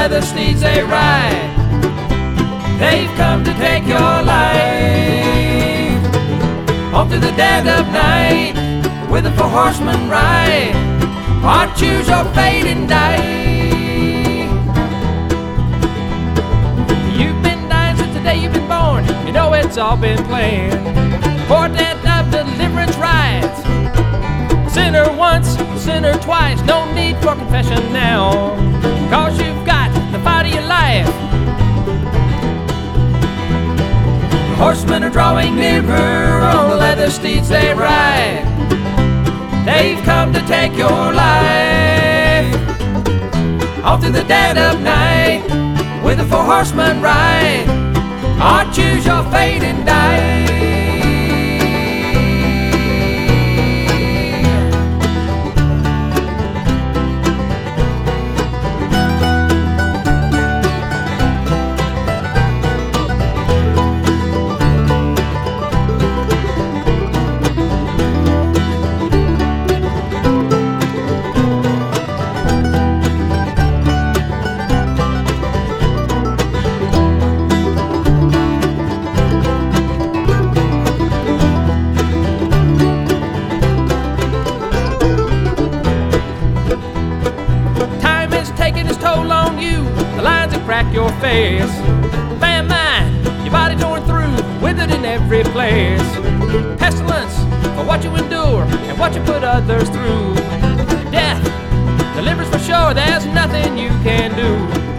leather steeds they ride. They've come to take your life. Off to the dead of night, with the four horsemen ride, or choose your fate and die. You've been dying since the day you've been born. You know it's all been planned. Quartet of deliverance rides. Sinner once, sinner twice. No need for confession now, 'cause you've got the fight of your life. Horsemen are drawing nearer on the leather steeds they ride. They've come to take your life. Off to the dead of night, with the four horsemen ride, or choose your fate and die. Crack your face, famine, your body torn through, withered in every place. Pestilence for what you endure and what you put others through. Death delivers for sure, there's nothing you can do.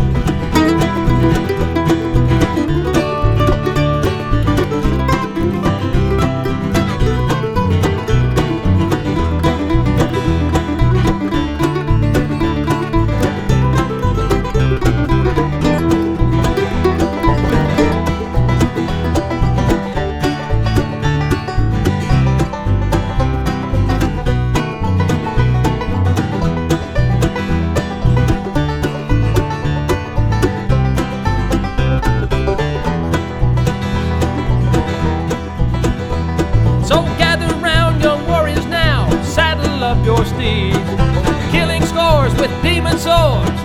So gather round, young warriors now, saddle up your steeds, killing scores with demon swords.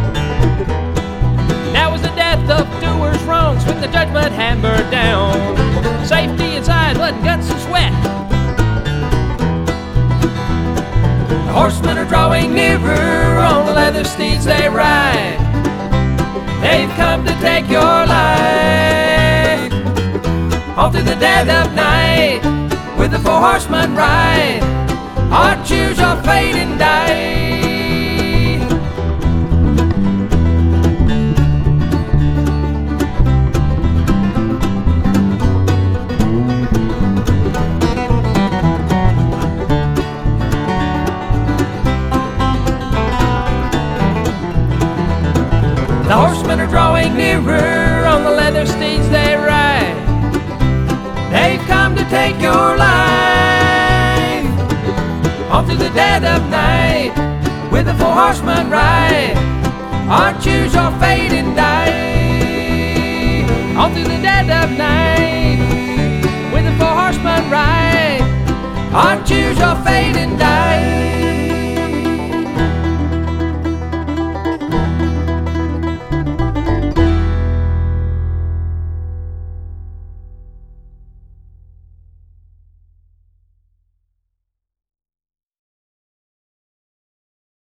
Now is the death of doers wrong, swing the judgment hammer down. Safety inside, blood and guts and sweat. The horsemen are drawing nearer on the leather steeds they ride. They've come to take your life. Off to the dead of night, with the four horsemen ride, or choose your fate and die. The horsemen are drawing nearer on the leather steeds they ride. They've come to take your life. Off to the dead of night, with the four horsemen ride, or choose your fate and die. Off to the dead of night, with the four horsemen ride, or choose your fate and die.